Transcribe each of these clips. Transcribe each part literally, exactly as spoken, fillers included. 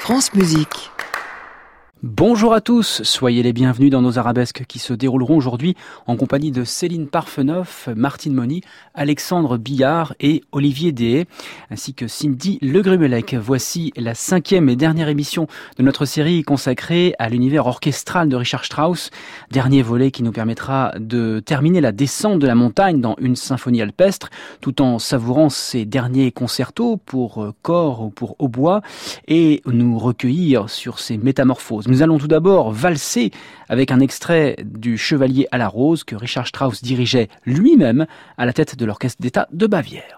France Musique. Bonjour à tous, soyez les bienvenus dans nos arabesques qui se dérouleront aujourd'hui en compagnie de Céline Parfenoff, Martine Moni, Alexandre Billard et Olivier Dehaye, ainsi que Cindy Le Grumelec. Voici la cinquième et dernière émission de notre série consacrée à l'univers orchestral de Richard Strauss, dernier volet qui nous permettra de terminer la descente de la montagne dans une symphonie alpestre, tout en savourant ses derniers concertos pour corps ou pour hautbois et nous recueillir sur ses métamorphoses. Nous allons tout d'abord valser avec un extrait du Chevalier à la Rose que Richard Strauss dirigeait lui-même à la tête de l'Orchestre d'État de Bavière.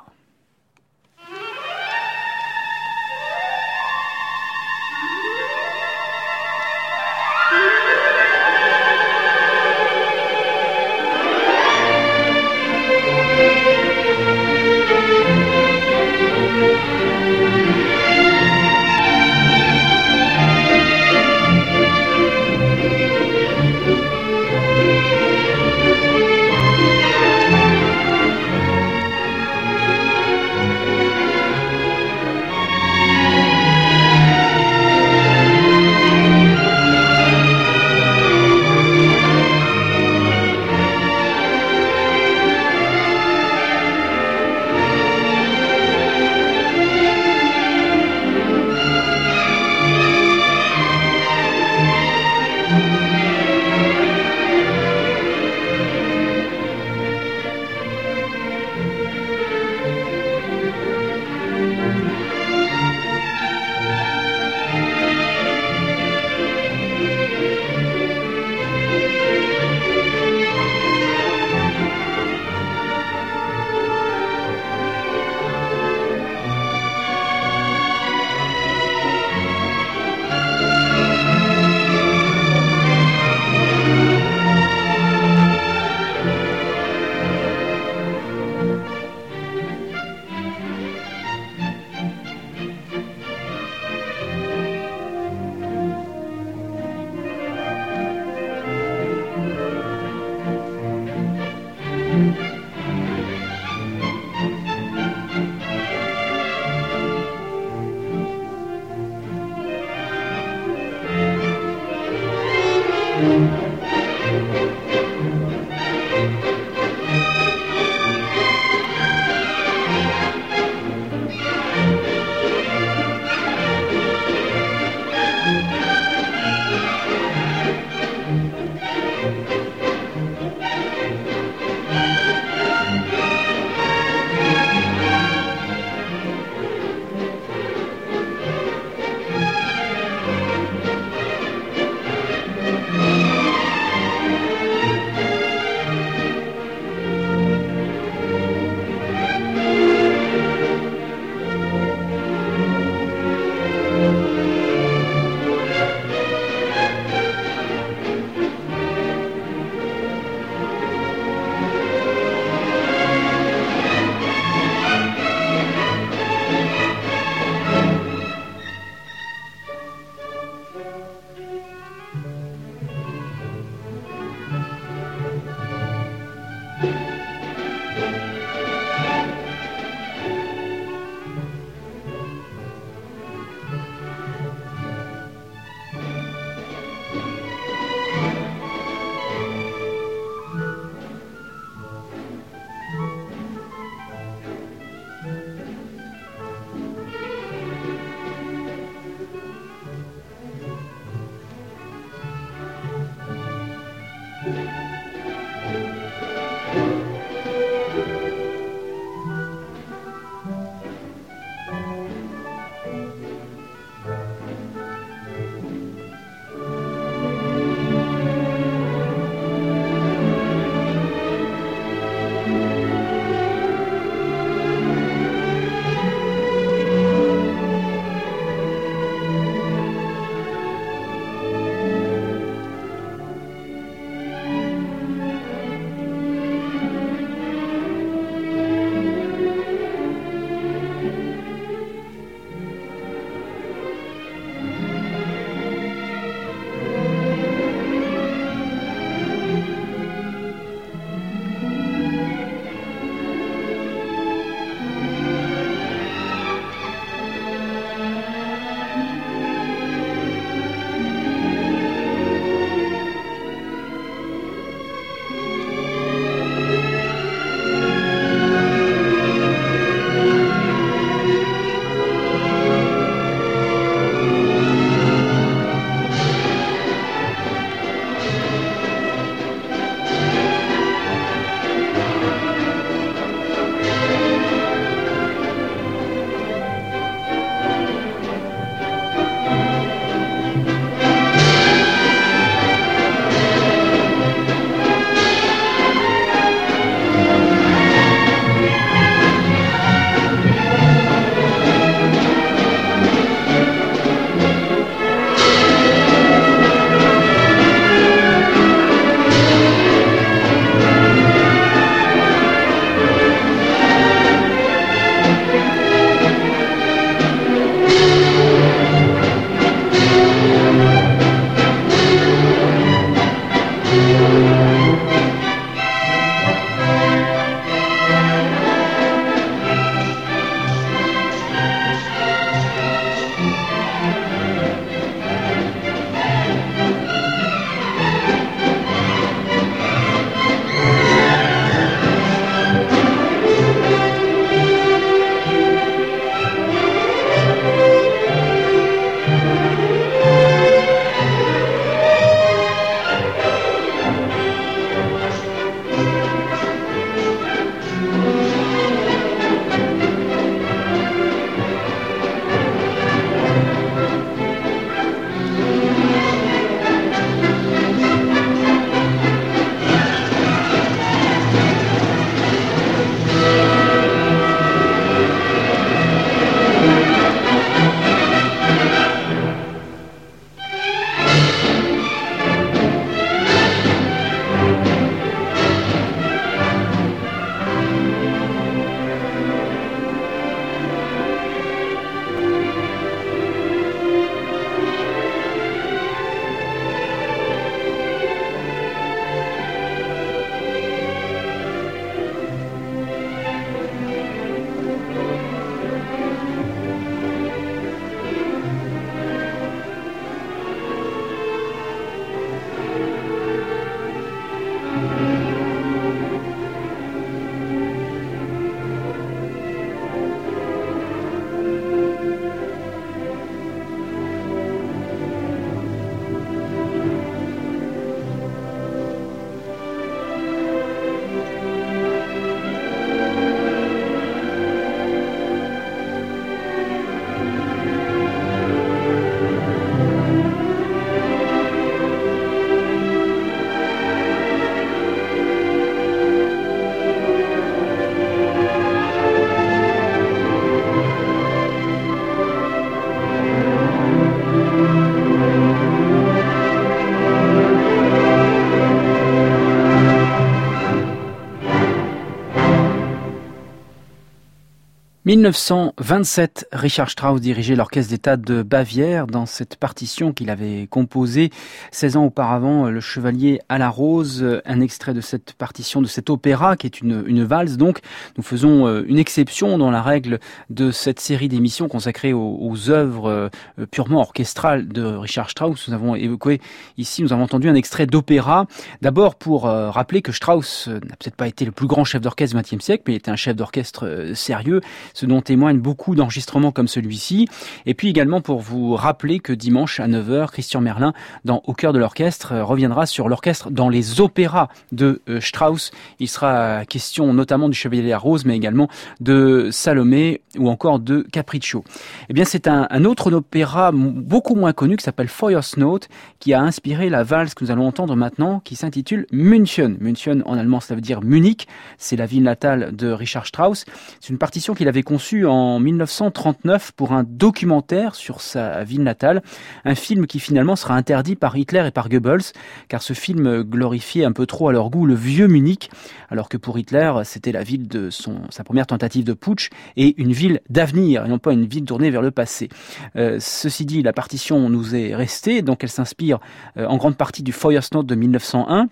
mille neuf cent vingt-sept, Richard Strauss dirigeait l'orchestre d'État de Bavière dans cette partition qu'il avait composée seize ans auparavant, Le Chevalier à la Rose, un extrait de cette partition, de cet opéra qui est une, une valse. Donc, nous faisons une exception dans la règle de cette série d'émissions consacrées aux, aux œuvres purement orchestrales de Richard Strauss. Nous avons évoqué ici, nous avons entendu un extrait d'opéra. D'abord pour euh, rappeler que Strauss n'a peut-être pas été le plus grand chef d'orchestre du vingtième siècle, mais il était un chef d'orchestre euh, sérieux, ce dont témoignent beaucoup d'enregistrements comme celui-ci. Et puis également pour vous rappeler que dimanche à neuf heures, Christian Merlin, dans Au cœur de l'orchestre, reviendra sur l'orchestre dans les opéras de euh, Strauss. Il sera question notamment du Chevalier à la Rose, mais également de Salomé ou encore de Capriccio. Eh bien, c'est un, un autre opéra beaucoup moins connu qui s'appelle Feuersnot, qui a inspiré la valse que nous allons entendre maintenant, qui s'intitule München. München, en allemand, ça veut dire Munich. C'est la ville natale de Richard Strauss. C'est une partition qu'il avait conçue en mille neuf cent trente-neuf pour un documentaire sur sa ville natale. Un film qui finalement sera interdit par Hitler et par Goebbels, car ce film glorifiait un peu trop à leur goût le vieux Munich, alors que pour Hitler, c'était la ville de son, sa première tentative de putsch et une ville d'avenir, et non pas une ville tournée vers le passé. Euh, ceci dit, la partition nous est restée, donc elle s'inspire euh, en grande partie du Feuersnot de mille neuf cent un.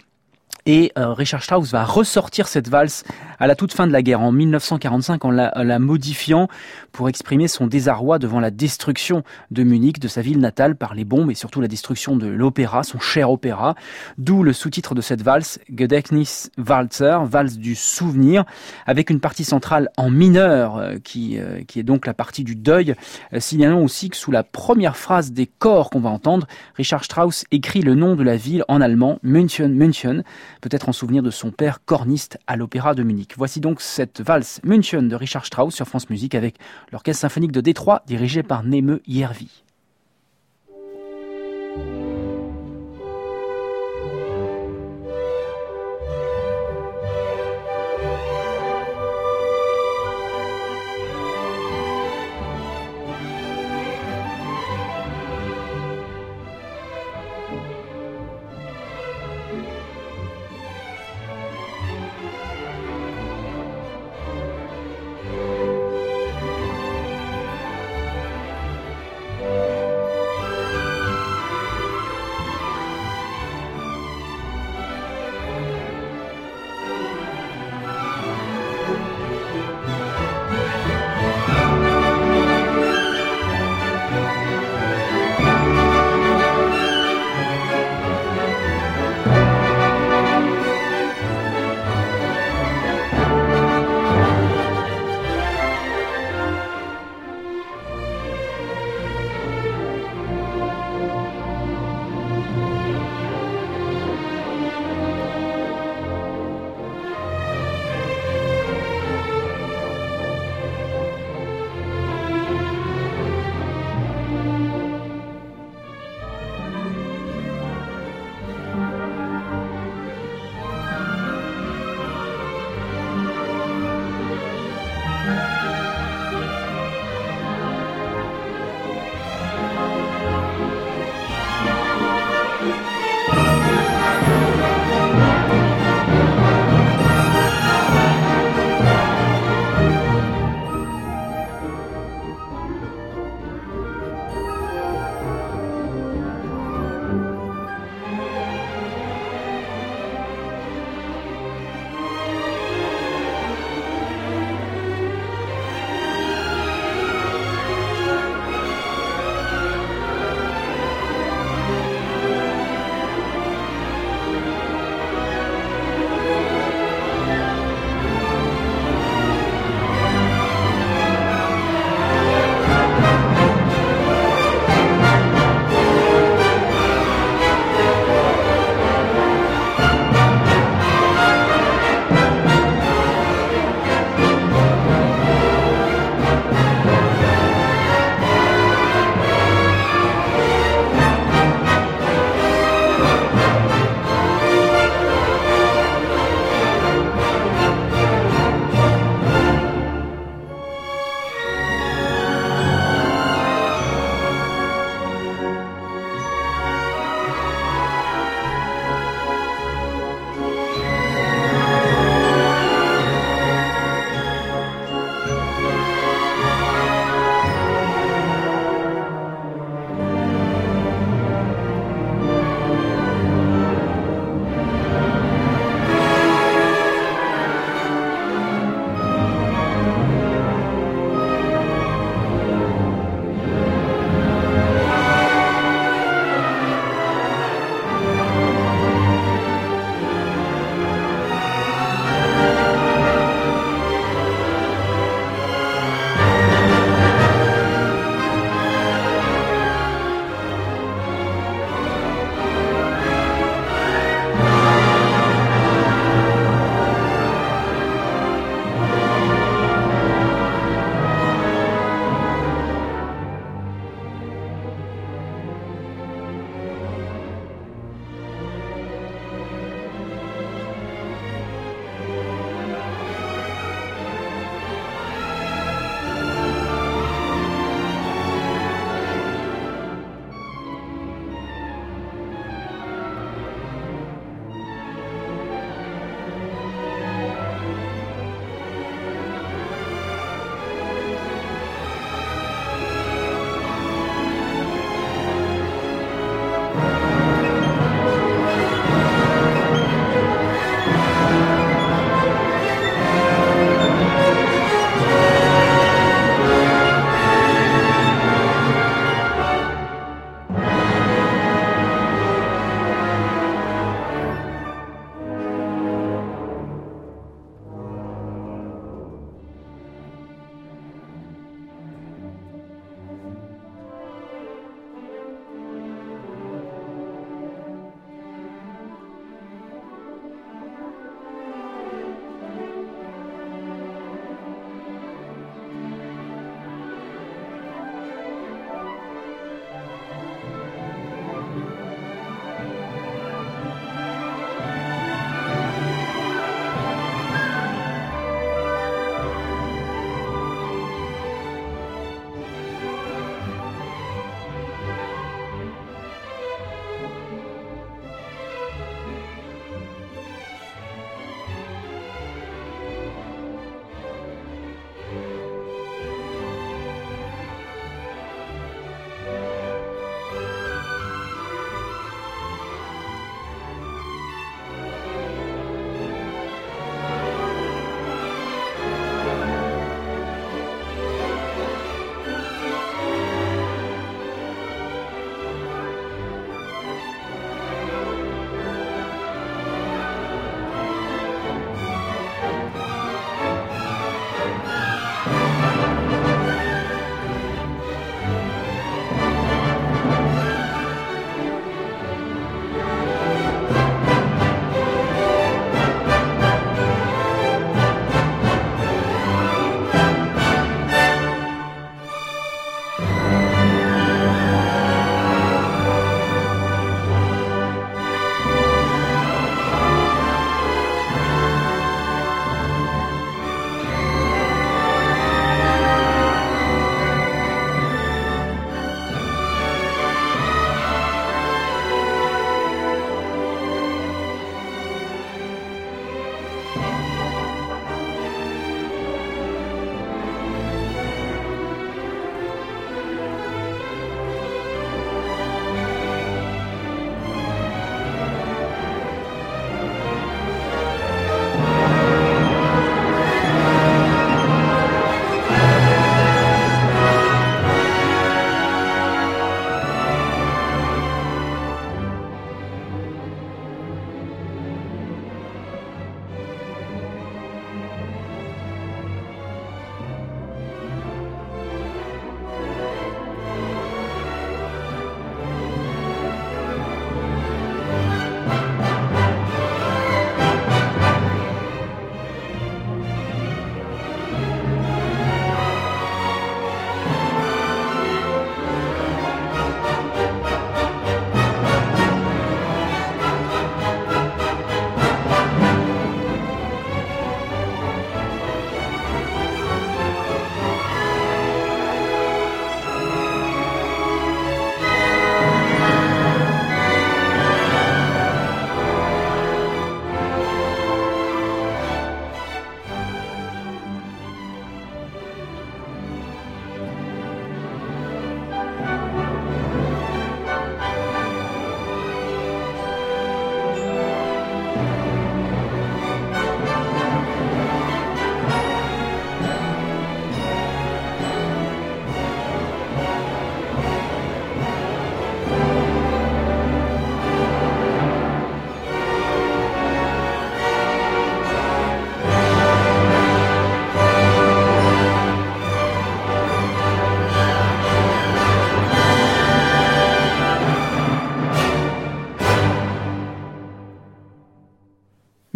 Et euh, Richard Strauss va ressortir cette valse à la toute fin de la guerre, en mille neuf cent quarante-cinq, en la, en la modifiant pour exprimer son désarroi devant la destruction de Munich, de sa ville natale, par les bombes et surtout la destruction de l'opéra, son cher opéra. D'où le sous-titre de cette valse, Gedächtnis Walzer, valse du souvenir, avec une partie centrale en mineur, euh, qui, euh, qui est donc la partie du deuil. Euh, signalant aussi que sous la première phrase des chors qu'on va entendre, Richard Strauss écrit le nom de la ville en allemand, München, München, peut-être en souvenir de son père corniste à l'Opéra de Munich. Voici donc cette valse München de Richard Strauss sur France Musique avec l'Orchestre symphonique de Détroit dirigé par Neme Järvi. Thank you.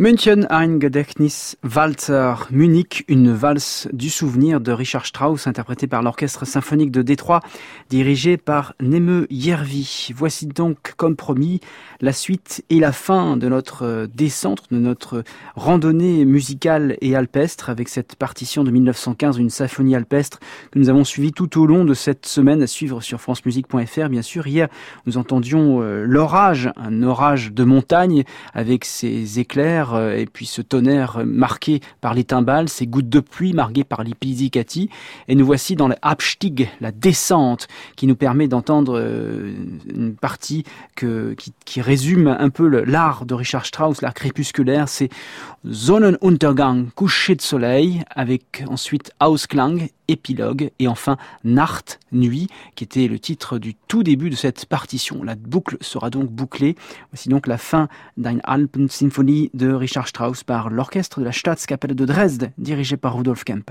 München, ein Gedächtnis, Walzer, Munich, une valse du souvenir de Richard Strauss, interprétée par l'Orchestre symphonique de Détroit, dirigé par Neme Järvi. Voici donc, comme promis, la suite et la fin de notre descente, de notre randonnée musicale et alpestre, avec cette partition de mille neuf cent quinze, une symphonie alpestre que nous avons suivie tout au long de cette semaine, à suivre sur france musique point f r. Bien sûr, hier, nous entendions euh, l'orage, un orage de montagne, avec ses éclairs, et puis ce tonnerre marqué par les timbales, ces gouttes de pluie marquées par les pizzicati. Et nous voici dans le Abstieg, la descente, qui nous permet d'entendre une partie que, qui, qui résume un peu l'art de Richard Strauss, l'art crépusculaire. C'est Sonnenuntergang, coucher de soleil, avec ensuite Ausklang, épilogue, et enfin Nacht, nuit, qui était le titre du tout début de cette partition. La boucle sera donc bouclée. Voici donc la fin d'Eine Alpensymphonie de Richard Strauss par l'orchestre de la Staatskapelle de Dresde, dirigé par Rudolf Kempe.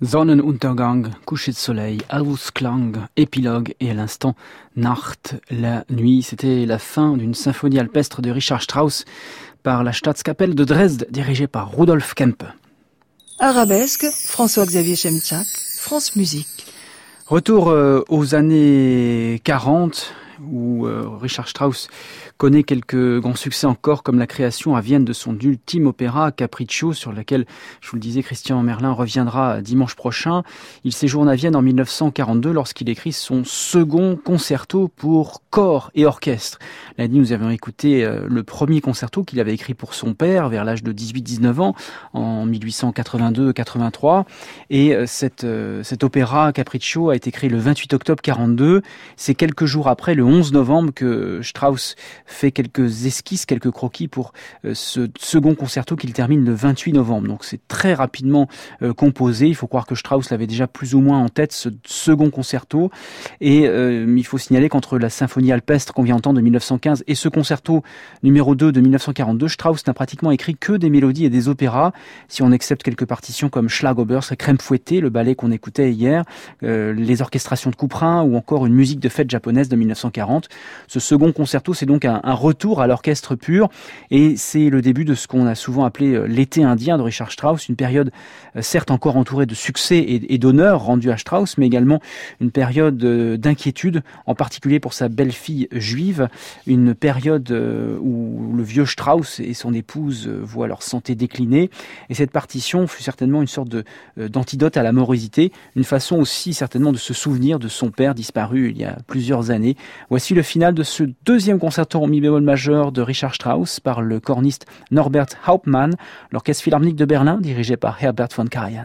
Sonnenuntergang, coucher de soleil, Ausklang, épilogue et à l'instant Nacht, la nuit. C'était la fin d'une symphonie alpestre de Richard Strauss par la Staatskapelle de Dresde, dirigée par Rudolf Kempe. Arabesque, François-Xavier Chemchak, France Musique. Retour euh, aux années quarante, où euh, Richard Strauss connaît quelques grands succès encore, comme la création à Vienne de son ultime opéra Capriccio, sur laquelle, je vous le disais, Christian Merlin reviendra dimanche prochain. Il séjourne à Vienne en mille neuf cent quarante-deux lorsqu'il écrit son second concerto pour corps et orchestre. L'année, nous avions écouté euh, le premier concerto qu'il avait écrit pour son père vers l'âge de dix-huit dix-neuf ans, en mille huit cent quatre-vingt-deux quatre-vingt-trois. Et euh, cette, euh, cet opéra Capriccio a été créé le vingt-huit octobre quarante-deux. C'est quelques jours après, le onze novembre, que Strauss fait quelques esquisses, quelques croquis pour euh, ce second concerto qu'il termine le vingt-huit novembre. Donc c'est très rapidement euh, composé. Il faut croire que Strauss l'avait déjà plus ou moins en tête, ce second concerto. Et euh, il faut signaler qu'entre la symphonie alpestre qu'on vient entendre de mille neuf cent quinze et ce concerto numéro deux de mille neuf cent quarante-deux, Strauss n'a pratiquement écrit que des mélodies et des opéras, si on accepte quelques partitions comme Schlagobers, Crème fouettée, le ballet qu'on écoutait hier, euh, les orchestrations de Couperin ou encore une musique de fête japonaise de mille neuf cent quarante. Ce second concerto, c'est donc un, un retour à l'orchestre pur et c'est le début de ce qu'on a souvent appelé l'été indien de Richard Strauss, une période certes encore entourée de succès et, et d'honneur rendus à Strauss, mais également une période d'inquiétude, en particulier pour sa belle-fille juive, une période où le vieux Strauss et son épouse voient leur santé décliner, et cette partition fut certainement une sorte de, d'antidote à la morosité, une façon aussi certainement de se souvenir de son père disparu il y a plusieurs années. Voici le final de ce deuxième concerto en mi bémol majeur de Richard Strauss par le corniste Norbert Hauptmann, l'Orchestre Philharmonique de Berlin dirigé par Herbert von Karajan.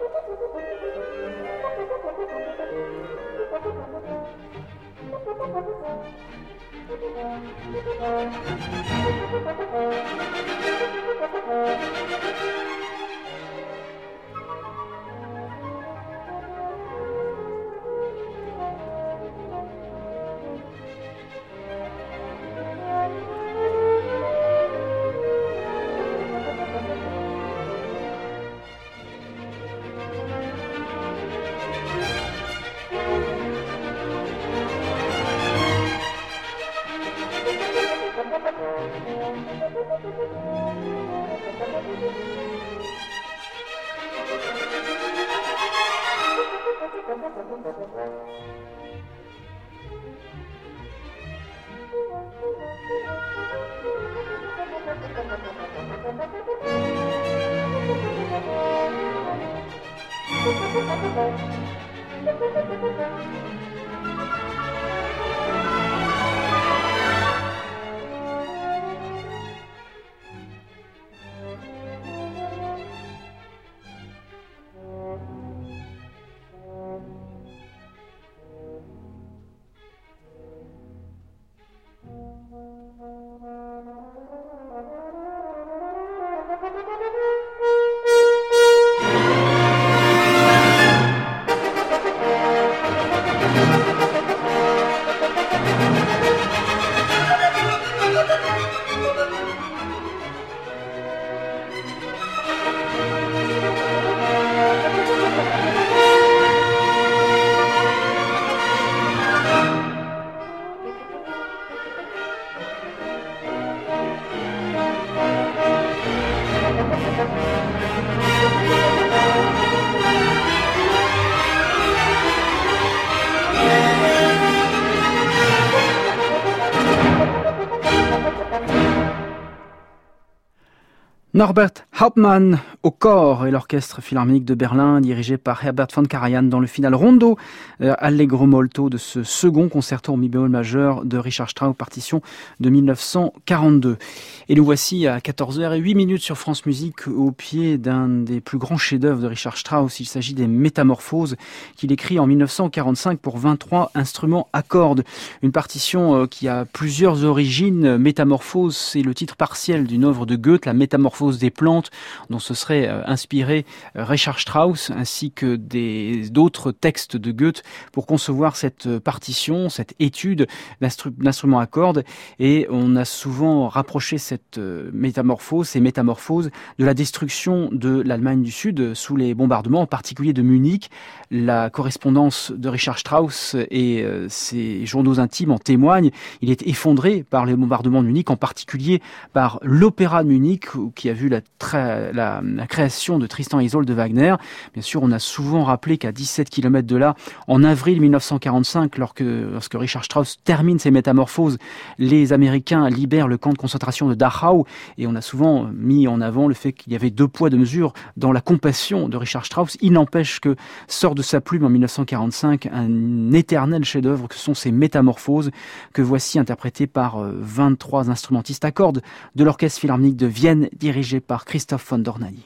Norbert Hauptmann au corps et l'orchestre philharmonique de Berlin dirigé par Herbert von Karajan dans le final rondo euh, allegro molto de ce second concerto en mi bémol majeur de Richard Strauss, partition de mille neuf cent quarante-deux. Et nous voici à quatorze heures zéro huit sur France Musique au pied d'un des plus grands chefs-d'œuvre de Richard Strauss. Il s'agit des Métamorphoses qu'il écrit en mille neuf cent quarante-cinq pour vingt-trois instruments à cordes. Une partition euh, qui a plusieurs origines. Métamorphose, c'est le titre partiel d'une œuvre de Goethe, la Métamorphose des plantes, dont se serait inspiré Richard Strauss, ainsi que des, d'autres textes de Goethe pour concevoir cette partition, cette étude d'instru, d'instruments à cordes. Et on a souvent rapproché cette métamorphose, ces métamorphoses, de la destruction de l'Allemagne du Sud sous les bombardements, en particulier de Munich. La correspondance de Richard Strauss et ses journaux intimes en témoignent. Il est effondré par les bombardements de Munich, en particulier par l'opéra de Munich, qui a vu la, tra- la, la création de Tristan et Isolde de Wagner. Bien sûr, on a souvent rappelé qu'à dix-sept kilomètres de là, en avril mille neuf cent quarante-cinq, lorsque, lorsque Richard Strauss termine ses métamorphoses, les Américains libèrent le camp de concentration de Dachau, et on a souvent mis en avant le fait qu'il y avait deux poids, deux mesures dans la compassion de Richard Strauss. Il n'empêche que sort de sa plume en mille neuf cent quarante-cinq un éternel chef-d'œuvre que sont ces métamorphoses, que voici interprétées par vingt-trois instrumentistes à cordes de l'Orchestre Philharmonique de Vienne, dirigé par Christoph von Dohnanyi.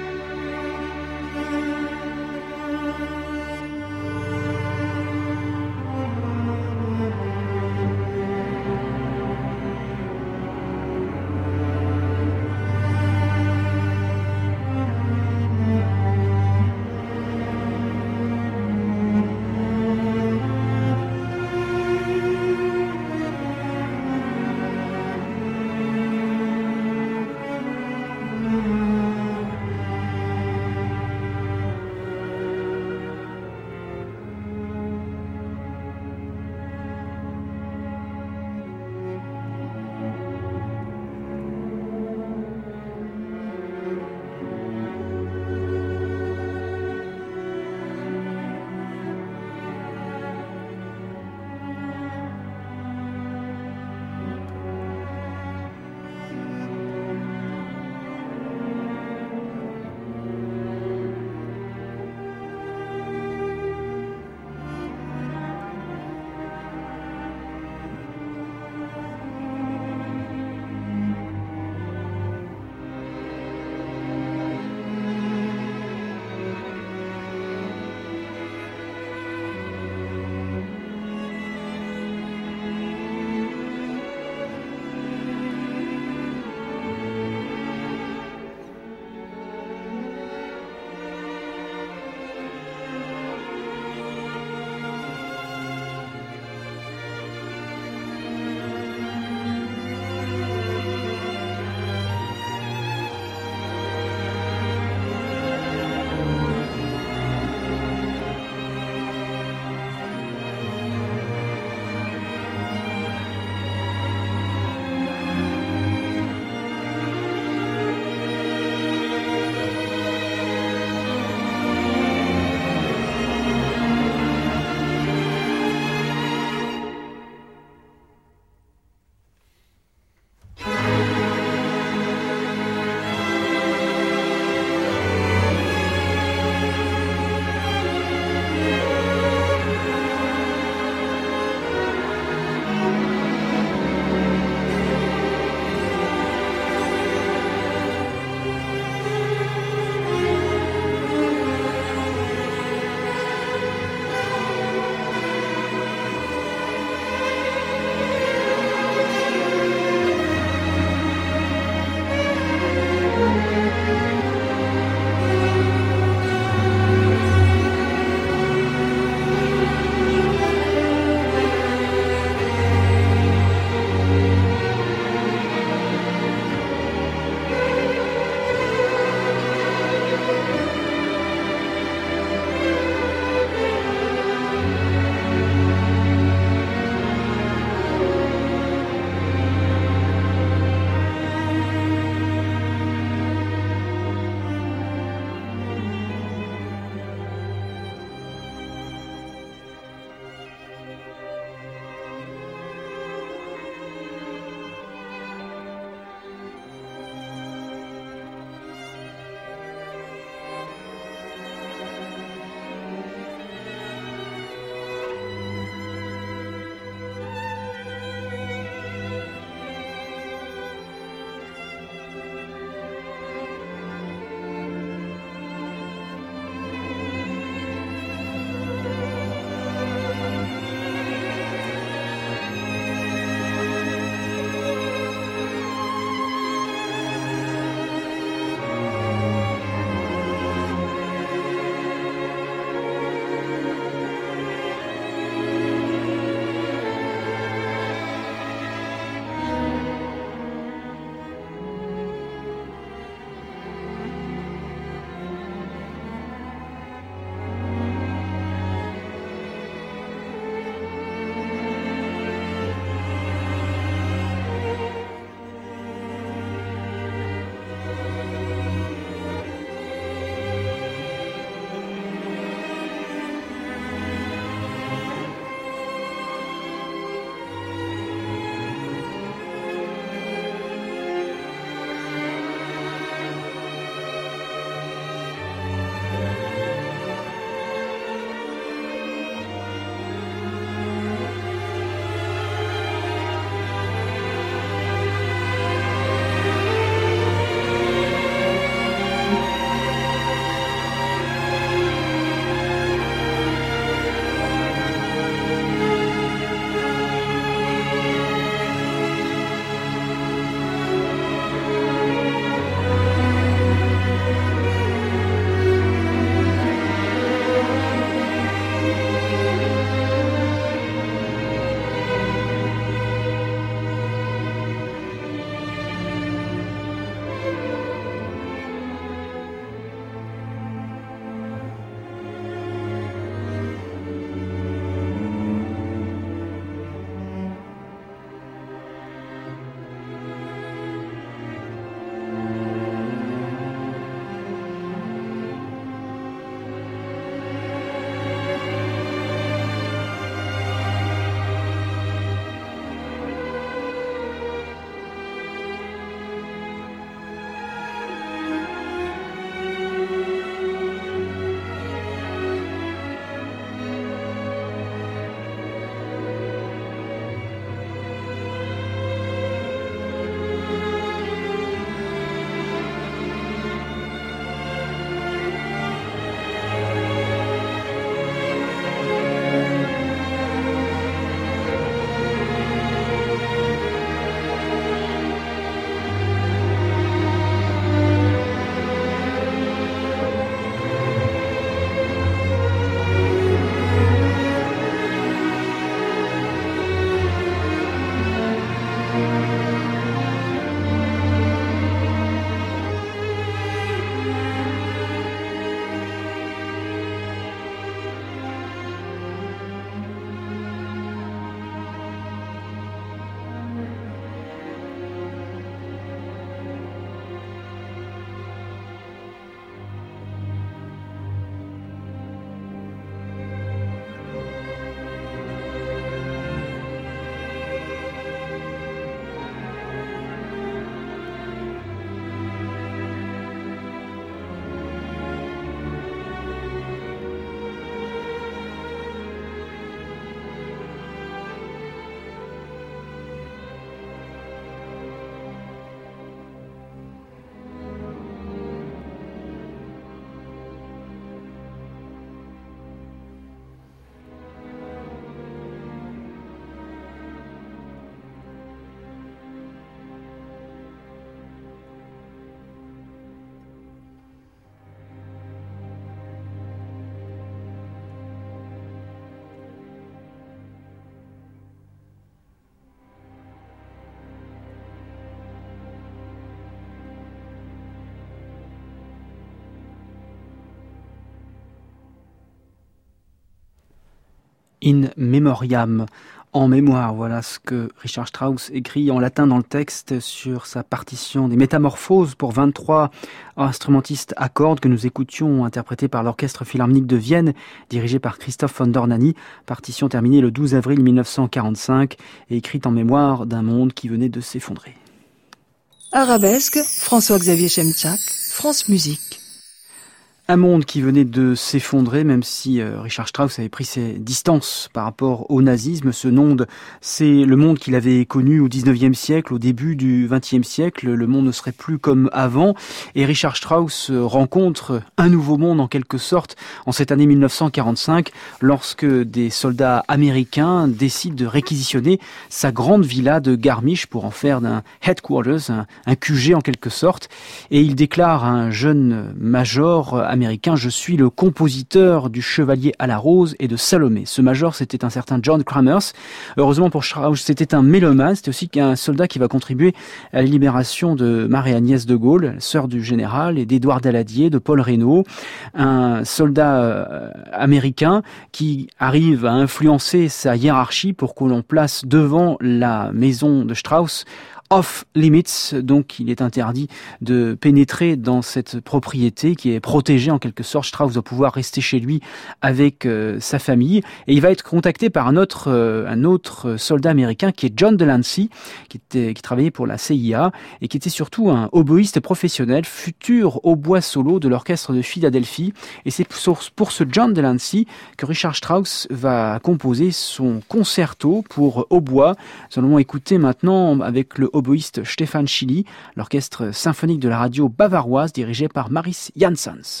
In memoriam, en mémoire, voilà ce que Richard Strauss écrit en latin dans le texte sur sa partition des Métamorphoses pour vingt-trois instrumentistes à cordes que nous écoutions, interprétée par l'Orchestre Philharmonique de Vienne, dirigé par Christoph von Dornani, partition terminée le douze avril mille neuf cent quarante-cinq et écrite en mémoire d'un monde qui venait de s'effondrer. Arabesque, François-Xavier Chemchak, France Musique. Un monde qui venait de s'effondrer, même si euh, Richard Strauss avait pris ses distances par rapport au nazisme. Ce monde, c'est le monde qu'il avait connu au dix-neuvième siècle, au début du vingtième siècle. Le monde ne serait plus comme avant. Et Richard Strauss rencontre un nouveau monde, en quelque sorte, en cette année mille neuf cent quarante-cinq, lorsque des soldats américains décident de réquisitionner sa grande villa de Garmisch pour en faire d'un headquarters, un, un Q G en quelque sorte. Et il déclare à un jeune major américain américain, je suis le compositeur du Chevalier à la Rose et de Salomé. Ce major, c'était un certain John Kramers. Heureusement pour Strauss, c'était un mélomane, c'était aussi un soldat qui va contribuer à la libération de Marie-Agnès de Gaulle, sœur du général, et d'Édouard Daladier, de Paul Reynaud, un soldat euh, américain qui arrive à influencer sa hiérarchie pour que l'on place devant la maison de Strauss off limits, donc il est interdit de pénétrer dans cette propriété qui est protégée en quelque sorte. Strauss doit pouvoir rester chez lui avec euh, sa famille, et il va être contacté par un autre euh, un autre soldat américain qui est John Delancey, qui était qui travaillait pour la C I A et qui était surtout un oboïste professionnel, futur hautbois solo de l'orchestre de Philadelphie. Et c'est pour, pour ce John Delancey que Richard Strauss va composer son concerto pour hautbois. Nous allons écouter maintenant avec le oboïste Stefan Schilly, l'orchestre symphonique de la radio bavaroise dirigé par Maris Janssens.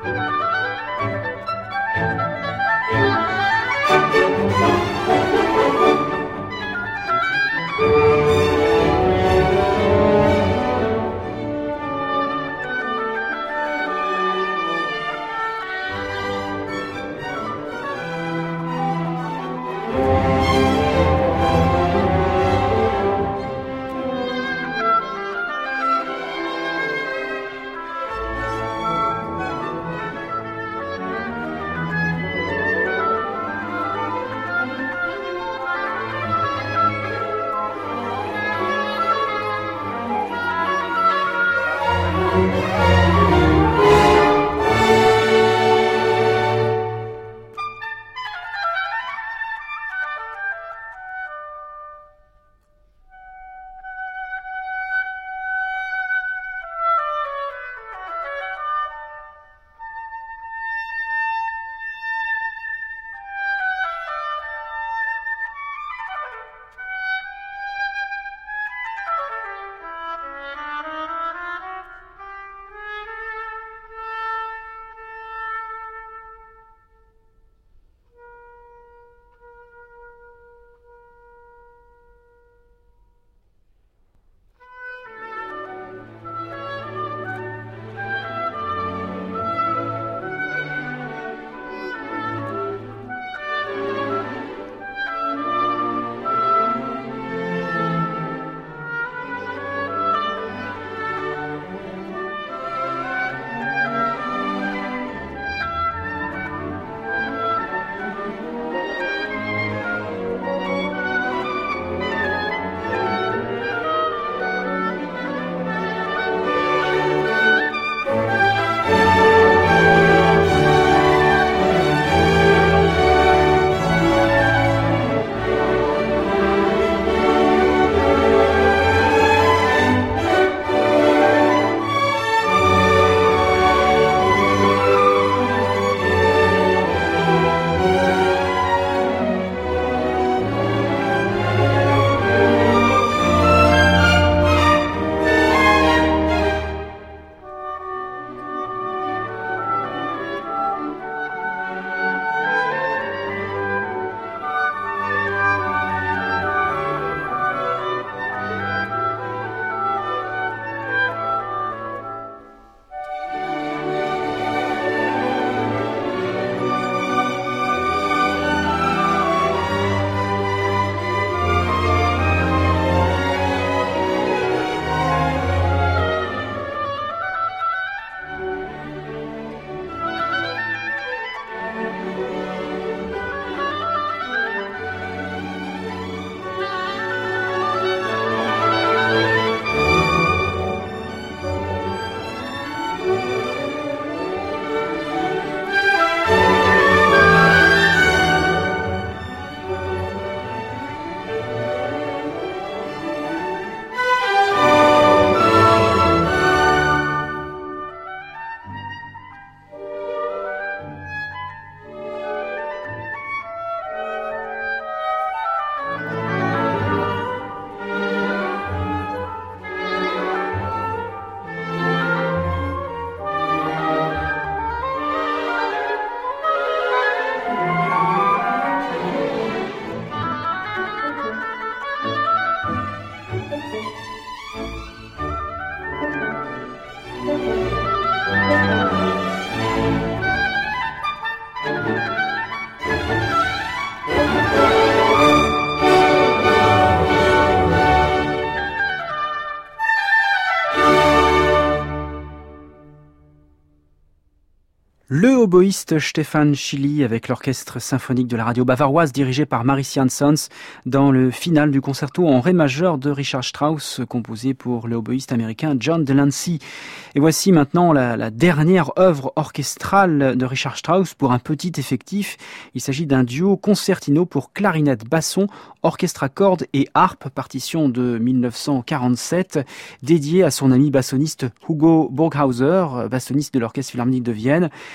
Le oboïste Stefan Schilly avec l'orchestre symphonique de la radio bavaroise dirigé par Maris Jansons dans le final du concerto en ré majeur de Richard Strauss composé pour le oboïste américain John Delancey. Et voici maintenant la, la dernière œuvre orchestrale de Richard Strauss pour un petit effectif. Il s'agit d'un duo concertino pour clarinette, basson, orchestre à cordes et harpe, partition de mille neuf cent quarante-sept, dédié à son ami bassoniste Hugo Burghauser, bassoniste de l'Orchestre Philharmonique de Vienne.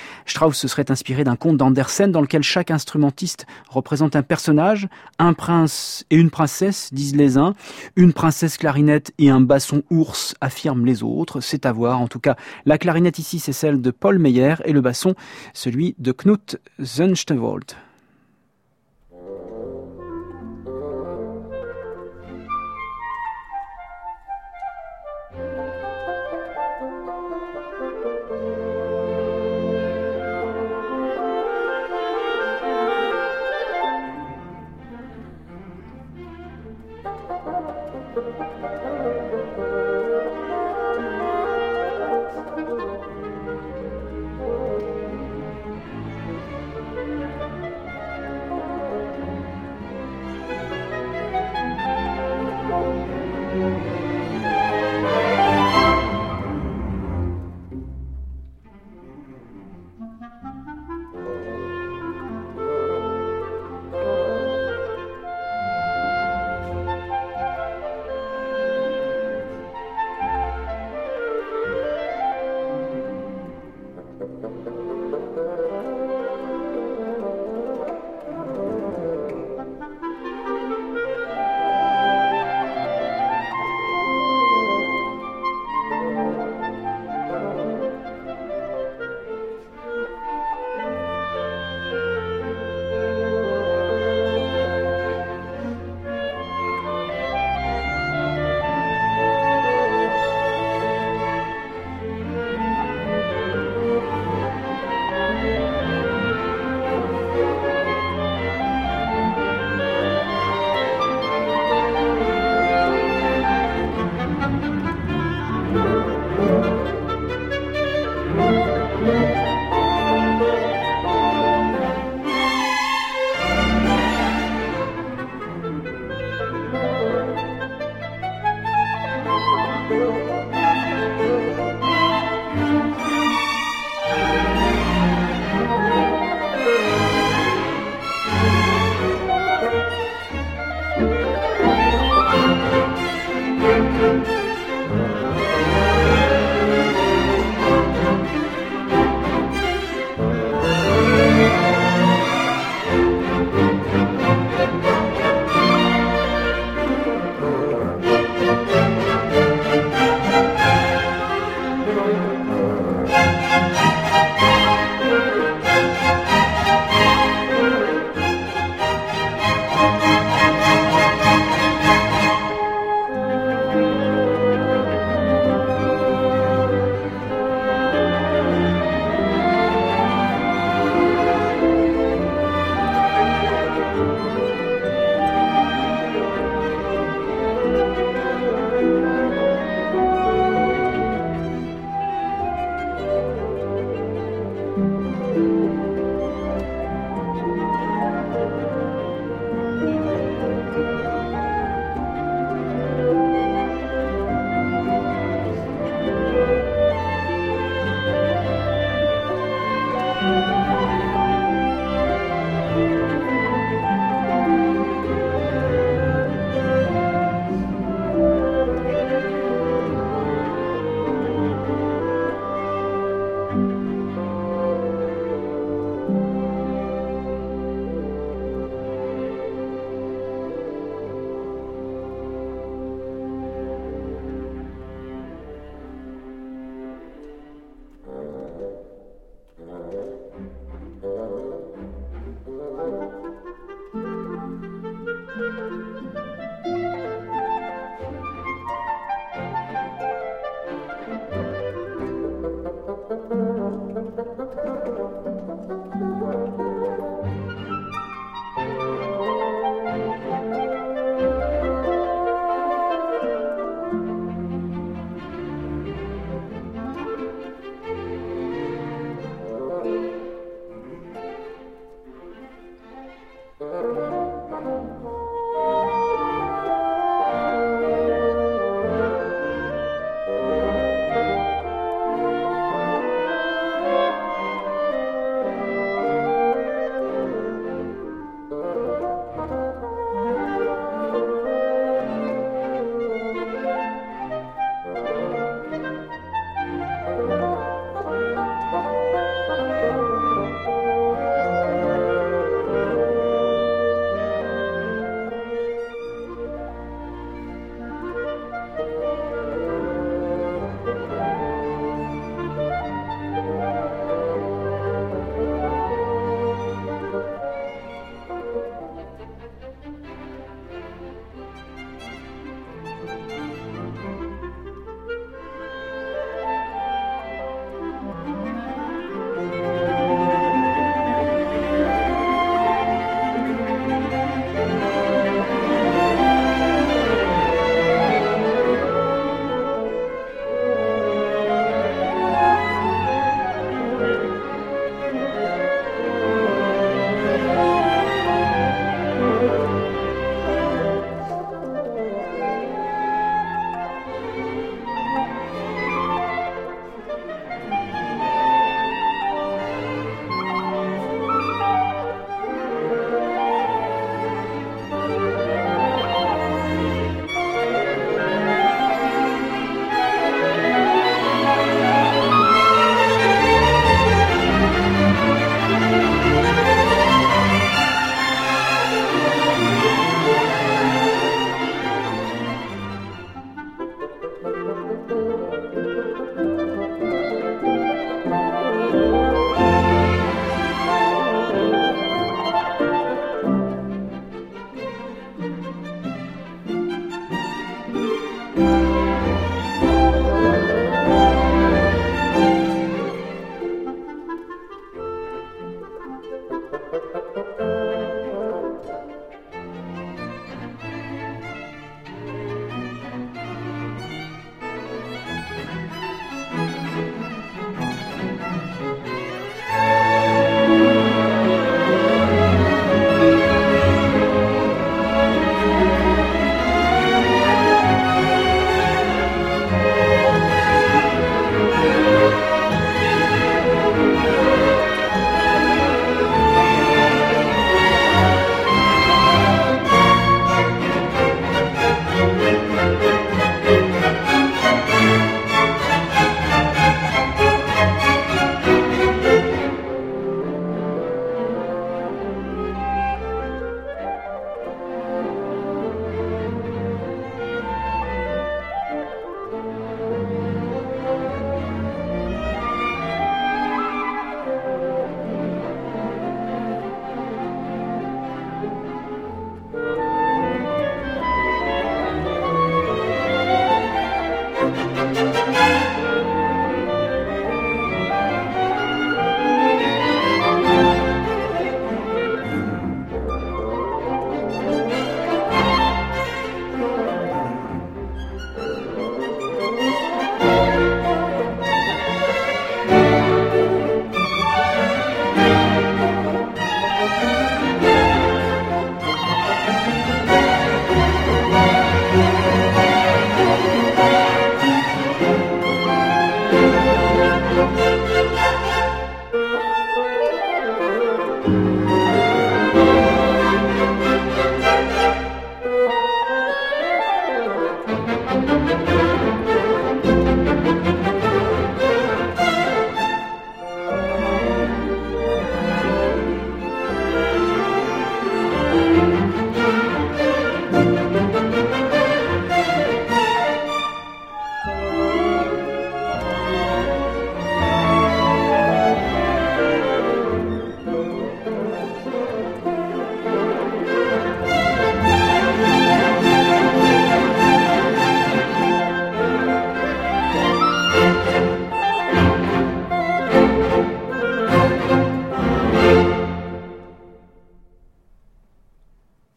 Strauss se serait inspiré d'un conte d'Andersen dans lequel chaque instrumentiste représente un personnage, un prince et une princesse, disent les uns, une princesse clarinette et un basson ours, affirment les autres. C'est à voir. En tout cas, la clarinette ici, c'est celle de Paul Meyer et le basson, celui de Knut Zunstewald.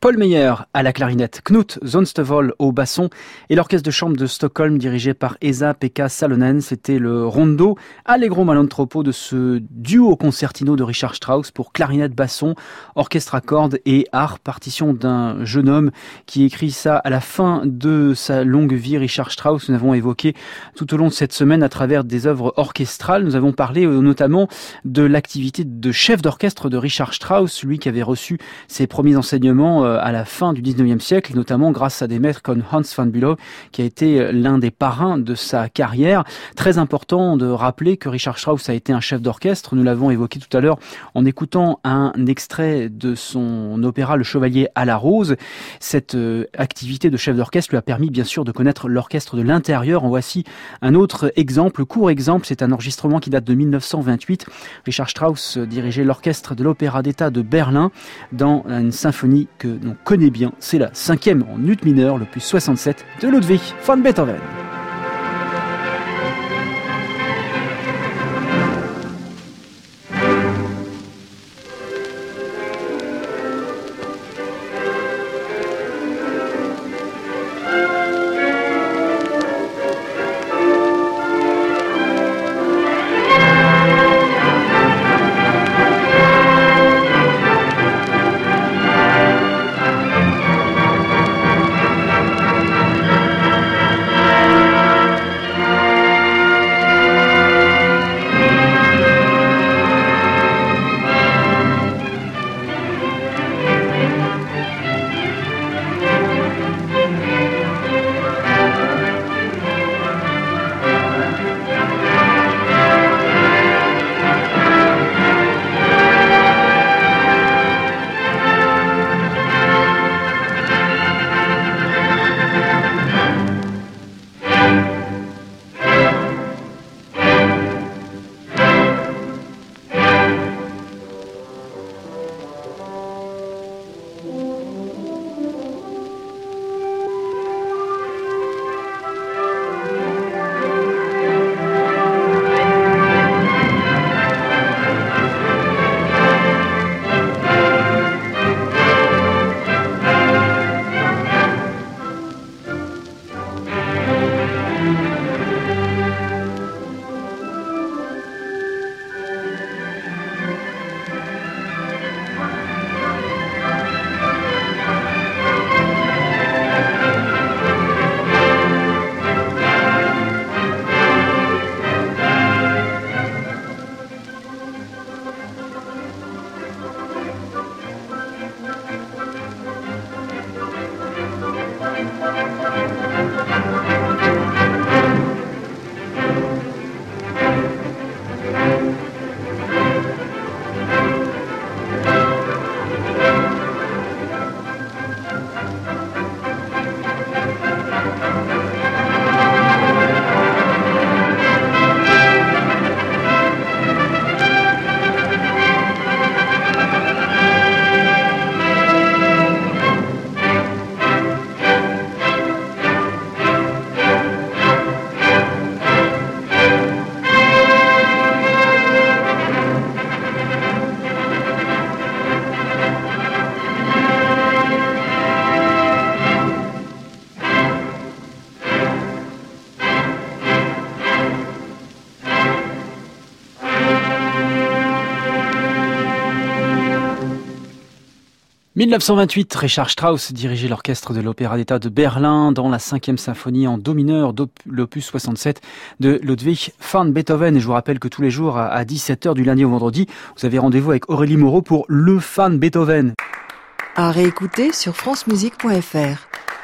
Paul Meyer à la clarinette, Knut Zonstevol au basson et l'orchestre de chambre de Stockholm dirigé par Esa-Pekka Salonen. C'était le rondo Allegro Malantropo de ce duo concertino de Richard Strauss pour clarinette, basson, orchestre à cordes et harpe, partition d'un jeune homme qui écrit ça à la fin de sa longue vie. Richard Strauss, nous avons évoqué tout au long de cette semaine à travers des œuvres orchestrales. Nous avons parlé notamment de l'activité de chef d'orchestre de Richard Strauss, lui qui avait reçu ses premiers enseignements à la fin du dix-neuvième siècle, notamment grâce à des maîtres comme Hans van Bülow, qui a été l'un des parrains de sa carrière. Très important de rappeler que Richard Strauss a été un chef d'orchestre. Nous l'avons évoqué tout à l'heure en écoutant un extrait de son opéra Le Chevalier à la Rose. Cette euh, activité de chef d'orchestre lui a permis bien sûr de connaître l'orchestre de l'intérieur. En voici un autre exemple, court exemple. C'est un enregistrement qui date de mille neuf cent vingt-huit. Richard Strauss dirigeait l'orchestre de l'Opéra d'État de Berlin dans une symphonie que l'on connaît bien. C'est la cinquième en ut mineur, l'opus soixante-sept de Ludwig van Beethoven. mille neuf cent vingt-huit, Richard Strauss dirigeait l'orchestre de l'Opéra d'État de Berlin dans la cinquième symphonie en do mineur, l'opus soixante-sept de Ludwig van Beethoven. Et je vous rappelle que tous les jours à dix-sept heures du lundi au vendredi, vous avez rendez-vous avec Aurélie Moreau pour le Van Beethoven. À réécouter sur francemusique point f r.